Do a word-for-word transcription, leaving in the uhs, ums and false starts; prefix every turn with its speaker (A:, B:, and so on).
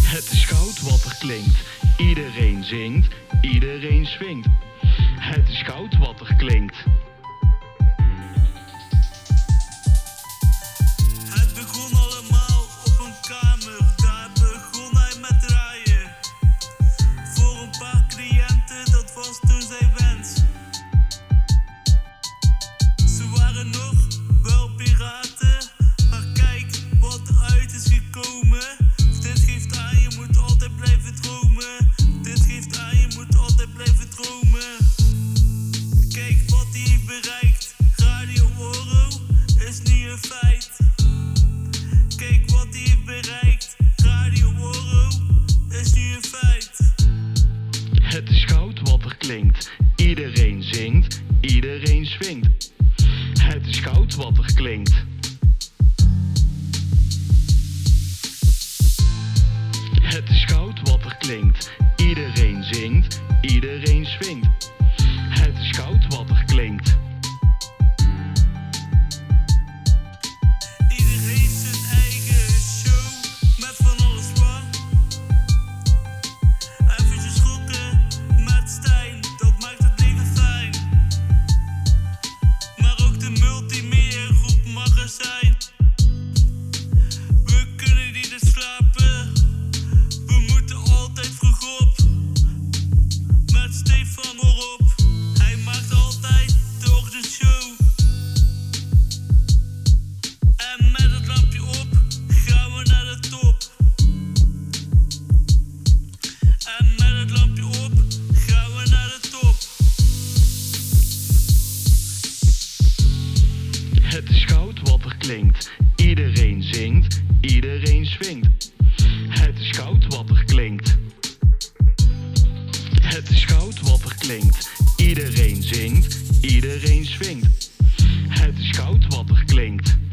A: Het is goud wat er klinkt. Iedereen zingt, iedereen swingt. Het is goud wat er klinkt.
B: Het begon allemaal op een kamer, daar begon hij met draaien. Voor een paar cliënten, dat was toen zijn wens. Ze waren nog wel piraten, maar kijk wat eruit is gekomen. Dit geeft aan, je moet altijd blijven dromen. Dit geeft aan, je moet altijd blijven dromen. Kijk wat hij heeft bereikt, Radio Oro is nu een feit. Kijk wat hij heeft bereikt, Radio Oro is nu een feit.
A: Het is goud wat er klinkt. Iedereen zingt, iedereen swingt. Het is goud wat er klinkt. Het is goud wat er klinkt. Iedereen zingt, iedereen swingt. Het is goud wat er klinkt.
B: Iedereen zijn eigen show met van alles wat. Eventjes schokken met Stijn, dat maakt het leven fijn. Maar ook de multimedia groep mag er zijn. We kunnen niet eens slapen, we moeten altijd vroeg op. Met Stefan voorop, hij maakt altijd de ochtendshow. En met het lampje op gaan we naar de top. En met het lampje op gaan we naar de top.
A: Het is goud wat er klinkt. Iedereen zingt, iedereen swingt. Het is goud wat er klinkt. Het is goud wat er klinkt. Iedereen zingt, iedereen swingt. Het is goud wat er klinkt.